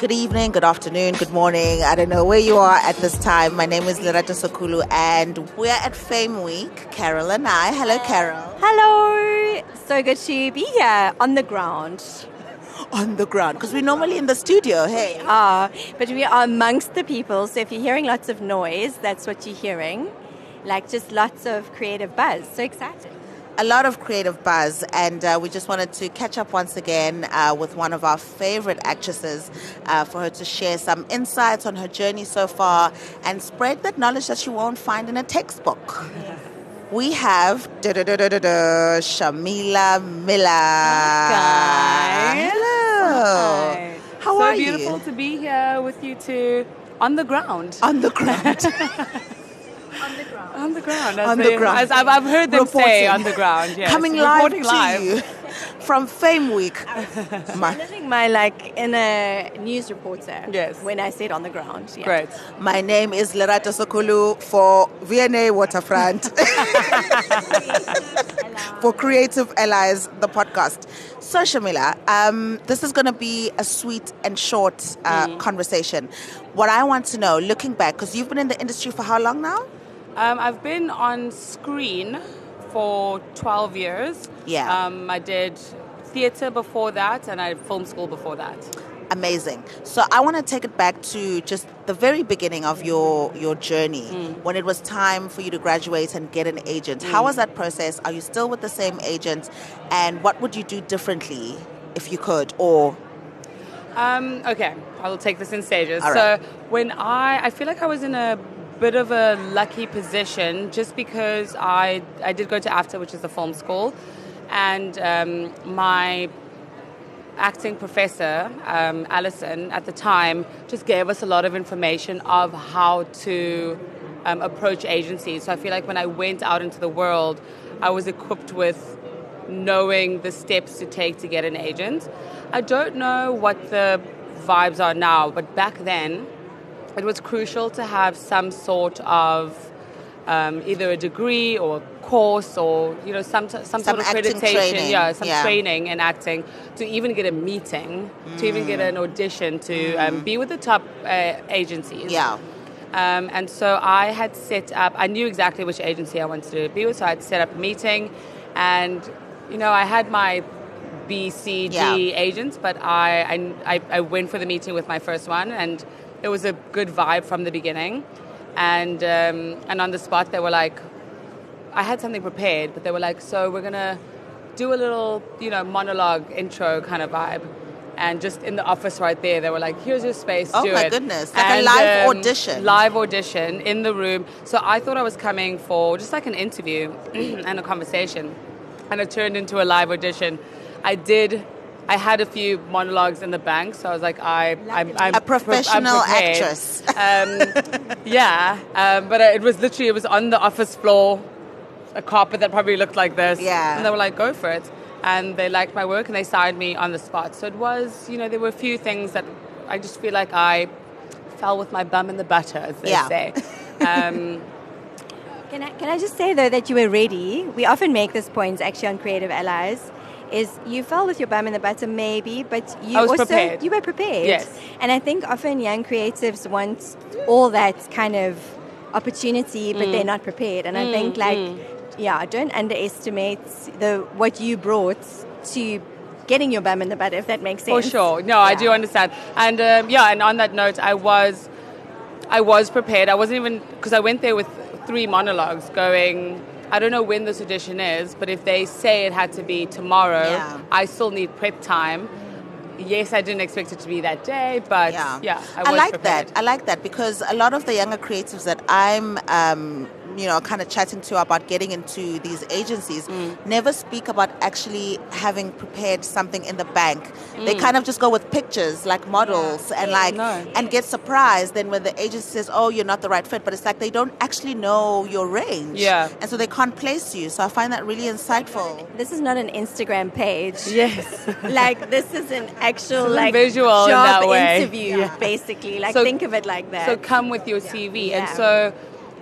Good evening, good afternoon, good morning. I don't know where you are at this time. My name is Lerato Sokulu and we're at Fame Week. Carol and I. Hello, Carol. Hello. So good to be here on the ground. On the ground, because we're normally in the studio, hey. But we are amongst the people. So if you're hearing lots of noise, that's what you're hearing. Like just lots of creative buzz. So exciting. A lot of creative buzz, and we just wanted to catch up once again with one of our favorite actresses for her to share some insights on her journey so far and spread that knowledge that you won't find in a textbook. Yes. We have Shamila Miller. Hi. Hello. Hi. How are you? So beautiful to be here with you two on the ground. On the ground. On the ground. On the ground. As I've heard them say on the ground. Yes. Coming Reporting live to you from Fame Week. Living my inner news reporter. Yes. When I said on the ground. Yeah. Great. My name is Lerato Sokulu for VNA Waterfront. For Creative Allies, the podcast. So Shamila, this is going to be a sweet and short conversation. What I want to know, looking back, because you've been in the industry for how long now? I've been on screen for 12 years. Yeah. I did theatre before that, and I had film school before that. Amazing. So I want to take it back to just the very beginning of your journey, when it was time for you to graduate and get an agent. How was that process? Are you still with the same agent? And what would you do differently if you could? Or Okay, I will take this in stages. All right. So when I feel like I was in a bit of a lucky position just because I did go to AFTA, which is the film school, and my acting professor, Alison, at the time, just gave us a lot of information of how to approach agencies. So I feel like when I went out into the world, I was equipped with knowing the steps to take to get an agent. I don't know what the vibes are now, but back then, it was crucial to have some sort of either a degree or a course or some sort of accreditation, training in acting to even get a meeting, to even get an audition, to be with the top agencies. Yeah. And so I had set up. I knew exactly which agency I wanted to be with, so I had set up a meeting, and I had my B, C, D agents, but I went for the meeting with my first one, and it was a good vibe from the beginning. And on the spot, they were like, I had something prepared, but they were like, so we're going to do a little, monologue intro kind of vibe. And just in the office right there, they were like, here's your space, do it. Oh my goodness, like a live audition. Live audition in the room. So I thought I was coming for just like an interview and a conversation. And it turned into a live audition. I had a few monologues in the bank, so I was like, I'm a professional actress. But it was on the office floor, a carpet that probably looked like this. Yeah. And they were like, go for it. And they liked my work and they signed me on the spot. So it was, there were a few things that I just feel like I fell with my bum in the butter, as they say. Can I just say, though, that you were ready? We often make this point, actually, on Creative Allies, is you fell with your bum in the butter, maybe, but you were prepared. Yes. And I think often young creatives want all that kind of opportunity, but they're not prepared. And I think, don't underestimate what you brought to getting your bum in the butter, if that makes sense. For sure. No, I do understand. And and on that note, I was prepared. I wasn't even, because I went there with 3 monologues going, I don't know when this audition is, but if they say it had to be tomorrow, I still need prep time. Yes, I didn't expect it to be that day, but I was prepared. I like that because a lot of the younger creatives that I'm kind of chatting to about getting into these agencies never speak about actually having prepared something in the bank. They kind of just go with pictures like models and get surprised then when the agency says, oh, you're not the right fit, but it's like they don't actually know your range. Yeah. And so they can't place you. So I find that really insightful. This is not an Instagram page. Yes. This is an actual visual job in that way. interview, basically. Think of it like that. So come with your CV. And so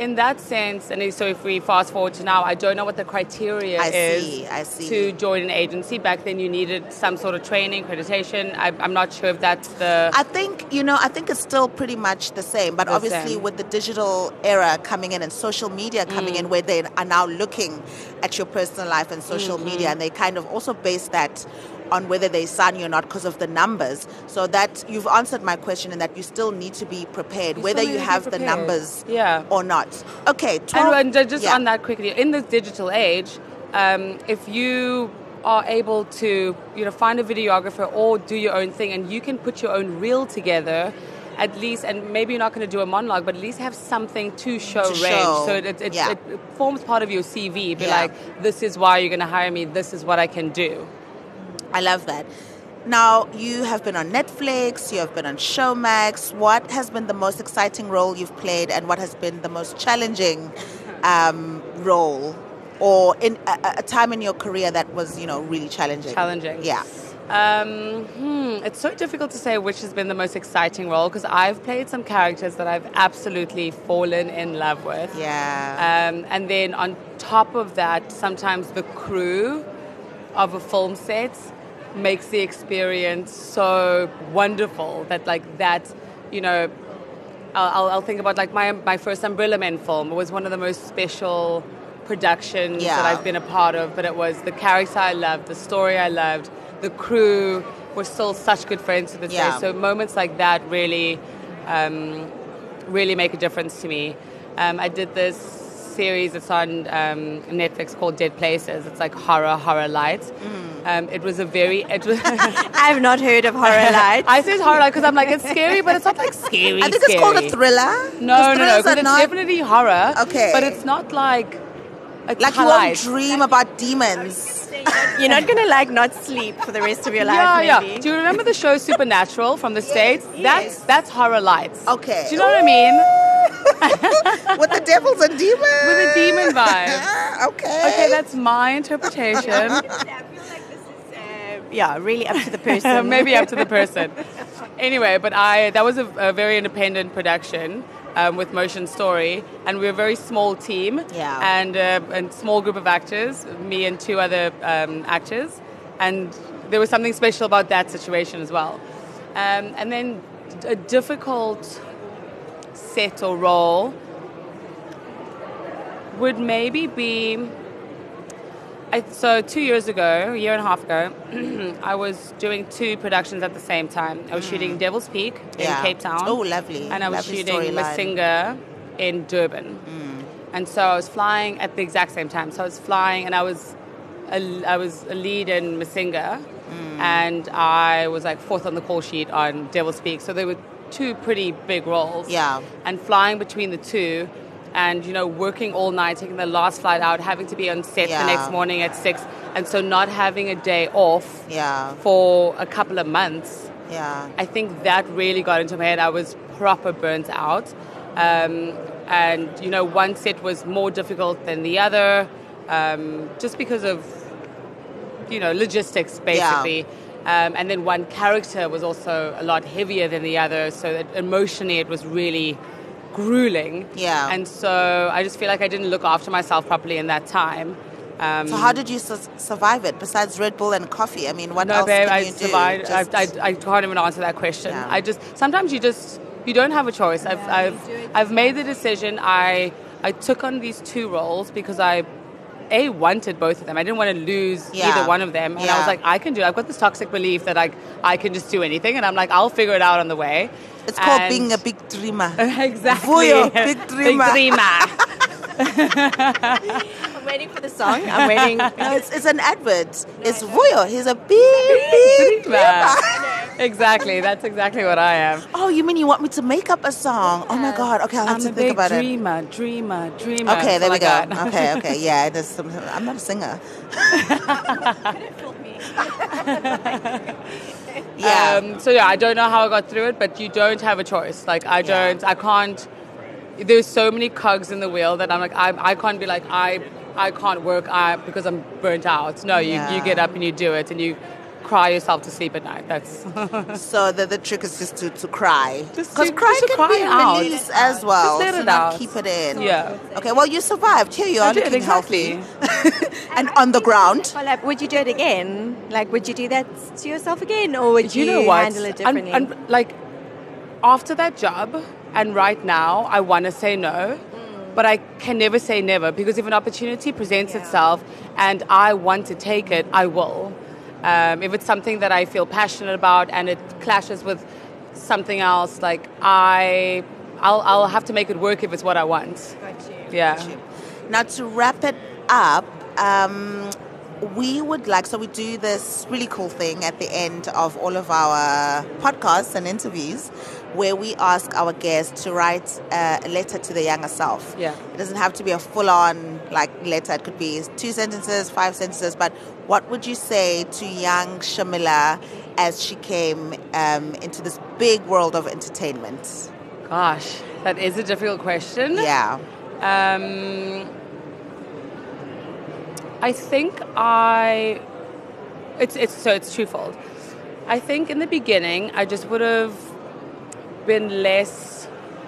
in that sense, and so if we fast forward to now, I don't know what the criteria I see. to join an agency. Back then, you needed some sort of training, accreditation. I'm not sure if that's the... I think it's still pretty much the same, but obviously with the digital era coming in and social media coming in, where they are now looking at your personal life and social media, and they kind of also base that on whether they sign you or not because of the numbers. So that you've answered my question in that you still need to be prepared, whether you have the numbers or not. Okay, 12, and just on that quickly, in this digital age, if you are able to find a videographer or do your own thing, and you can put your own reel together, at least, and maybe you're not going to do a monologue, but at least have something to show range. So it forms part of your CV. Be like, this is why you're going to hire me. This is what I can do. I love that. Now, you have been on Netflix, you have been on Showmax. What has been the most exciting role you've played, and what has been the most challenging role, or in a time in your career that was, really challenging? Challenging. Yeah. It's so difficult to say which has been the most exciting role, because I've played some characters that I've absolutely fallen in love with. Yeah. And then on top of that, sometimes the crew of a film set makes the experience so wonderful that I'll think about my first Umbrella Men film. It was one of the most special productions that I've been a part of, but it was the character I loved, the story I loved, the crew were still such good friends to this day. So moments like that really make a difference to me. I did this series, it's on Netflix, called Dead Places. It's like horror light. It was I've not heard of Horror Light. I said horror light because I'm like, it's scary, but it's not like scary. I think it's called a thriller. No, because it's definitely horror. Okay. But it's not like a like you won't dream about demons. You're not going to not sleep for the rest of your life, maybe. Yeah. Do you remember the show Supernatural from the States? Yes. That's horror lights. Okay. Do you know what I mean? With the devils and demons. With the demon vibe. Okay, that's my interpretation. I feel like this is, really up to the person. Maybe up to the person. Anyway, but that was a very independent production with Motion Story, and we were a very small team and small group of actors, me and two other actors, and there was something special about that situation as well. And then a difficult set or role would maybe be... So 2 years ago, a year and a half ago, I was doing two productions at the same time. I was shooting Devil's Peak in Cape Town. Oh, lovely. And I was lovely shooting Masinga in Durban. And so I was flying at the exact same time. So I was flying, and I was a lead in Masinga, and I was fourth on the call sheet on Devil's Peak. So there were two pretty big roles. Yeah. And flying between the two, and working all night, taking the last flight out, having to be on set the next morning at 6, and so not having a day off for a couple of months. I think that really got into my head. I was proper burnt out, and one set was more difficult than the other, just because of logistics basically. And then one character was also a lot heavier than the other, so that emotionally it was really grueling. And so I just feel like I didn't look after myself properly in that time. So how did you survive it, besides Red Bull and coffee? I mean, what else babe, can I you survived. do? I can't even answer that question. Sometimes you don't have a choice. I've made the decision. I took on these two roles because I wanted both of them. I didn't want to lose either one of them. And I was like, I can do it. I've got this toxic belief that I can just do anything. And I'm like, I'll figure it out on the way. It's called being a big dreamer. Exactly. Vuyo, big dreamer. Big dreamer. I'm waiting for the song. I'm waiting. No, it's an advert. It's Vuyo. He's a big dreamer. Exactly. That's exactly what I am. Oh, you mean you want me to make up a song? Oh my God. Okay, I'll have to think about it. Dreamer. Okay, there we go. Okay. Yeah, I'm not a singer. I don't know how I got through it, but you don't have a choice. I can't. There's so many cogs in the wheel that I'm like, I can't be like, I can't work because I'm burnt out. No, you get up and you do it, and you cry yourself to sleep at night. That's So the trick is just to cry. Just Because to- cry just to can cry be out. release as well. Just let so it not out. keep it in. Yeah. Okay, well, you survived. Here you are I did, looking exactly. healthy. And on the ground. Follow up, would you do it again? Like, would you do that to yourself again, or would You know what? handle it differently? And like after that job and right now, I want to say no, but I can never say never, because if an opportunity presents itself and I want to take it, I will. If it's something that I feel passionate about and it clashes with something else, like I'll have to make it work if it's what I want. Got you. Yeah. Now, to wrap it up, we would like, so we do this really cool thing at the end of all of our podcasts and interviews where we ask our guests to write a letter to their younger self. Yeah. It doesn't have to be a full-on letter. It could be 2 sentences, 5 sentences, but what would you say to young Shamila as she came into this big world of entertainment? Gosh, that is a difficult question. Yeah. I think it's twofold. I think in the beginning I just would have been less,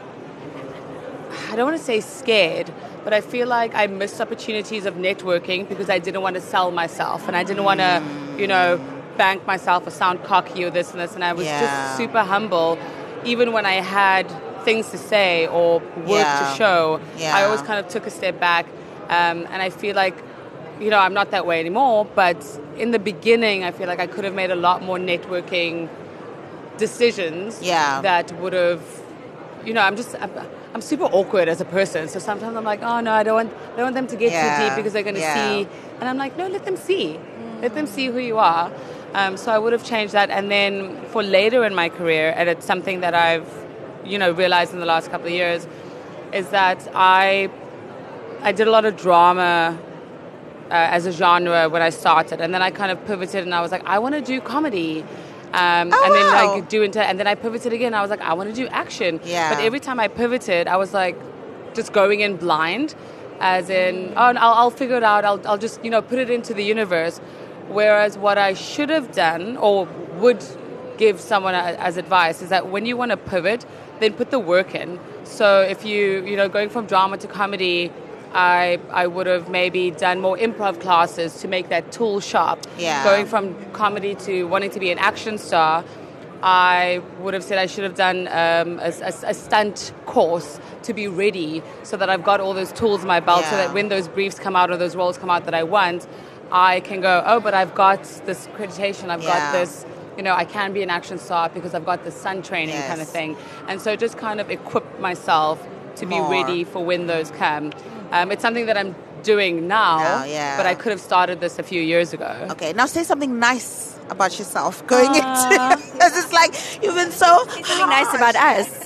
I don't want to say scared, but I feel like I missed opportunities of networking because I didn't want to sell myself and I didn't want to, bank myself or sound cocky or this and this, and I was just super humble even when I had things to say or work to show. I always kind of took a step back, and I feel like I'm not that way anymore, but in the beginning I feel like I could have made a lot more networking decisions that would have, I'm super awkward as a person, so sometimes I'm like, oh no, I don't want them to get too deep because they're going to see, and I'm like, no, let them see who you are. So I would have changed that. And then for later in my career, and it's something that I've realized in the last couple of years, is that I did a lot of drama as a genre when I started, and then I kind of pivoted and I was like, I want to do comedy. And then I pivoted again. I was like, I want to do action. But every time I pivoted, I was like, just going in blind, as in, I'll figure it out. I'll just put it into the universe. Whereas what I should have done, or would give someone as advice, is that when you want to pivot, then put the work in. So if going from drama to comedy, I would have maybe done more improv classes to make that tool sharp. Going from comedy to wanting to be an action star, I would have said I should have done a stunt course to be ready, so that I've got all those tools in my belt, so that when those briefs come out or those roles come out that I want, I can go, oh, but I've got this accreditation, I've got this, I can be an action star because I've got the sun training kind of thing. And so just kind of equip myself to be ready for when those come. It's something that I'm doing now, but I could have started this a few years ago. Okay, now say something nice about yourself going into, because it's like you've been so Say something nice about us.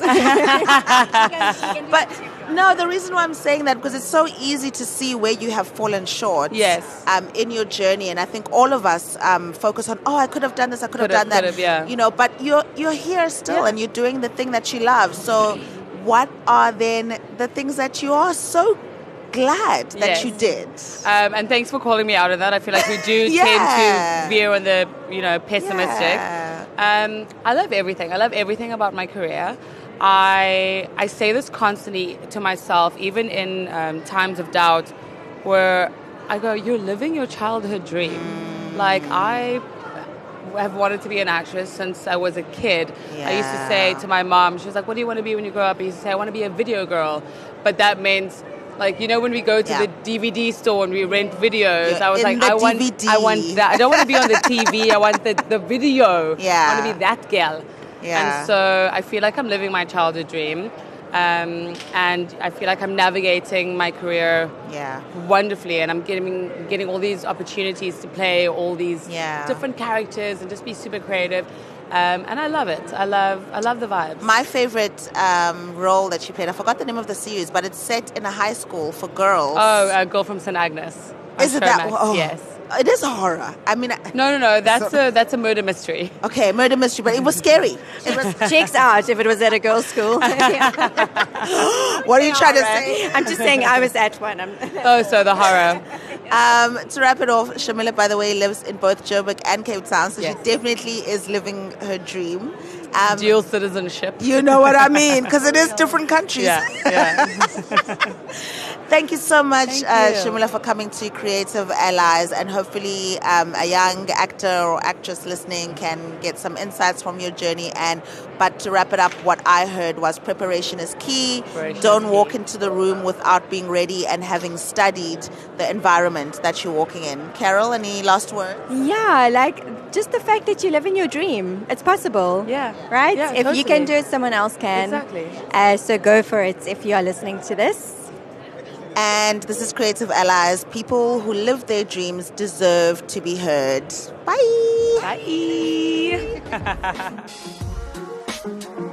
But no, the reason why I'm saying that, because it's so easy to see where you have fallen short in your journey, and I think all of us focus on, I could have done this, I could have done that, but you're here still and you're doing the thing that you love. So what are then the things that you are so glad that you did? And thanks for calling me out on that. I feel like we do tend to veer on the pessimistic. I love everything. I love everything about my career. I say this constantly to myself, even in times of doubt, where I go, you're living your childhood dream. Like, I have wanted to be an actress since I was a kid. I used to say to my mom, she was like, what do you want to be when you grow up? I used to say, I want to be a video girl. But that meant, like, when we go to the DVD store and we rent videos, I was like, I want that. I don't want to be on the TV. I want the video. I want to be that girl. And so I feel like I'm living my childhood dream. And I feel like I'm navigating my career wonderfully, and I'm getting all these opportunities to play all these different characters and just be super creative. And I love it. I love the vibes. My favorite role that she played, I forgot the name of the series, but it's set in a high school for girls. Oh, A Girl from St. Agnes. Is it that one? Oh, yes. It is a horror. I mean, no. That's a murder mystery. Okay, murder mystery, but it was scary. It was checks out if it was at a girls' school. What are you trying to say? I'm just saying I was at one. So the horror. To wrap it off, Shamila, by the way, lives in both Joburg and Cape Town, so Yes. she definitely is living her dream. Dual citizenship. You know what I mean, because it is different countries. Yeah. Thank you so much, Thank you. Shamila, for coming to Creative Allies, and hopefully a young actor or actress listening can get some insights from your journey. But to wrap it up, what I heard was preparation is key. Preparation Don't is walk key. into the room without being ready and having studied the environment that you're walking in. Carol, any last words? Yeah, like just the fact that you live in your dream. It's possible. Yeah. Right? Yeah, if you can totally. do it, someone else can. Exactly. So go for it if you are listening to this. And this is Creative Allies. People who live their dreams deserve to be heard. Bye. Bye.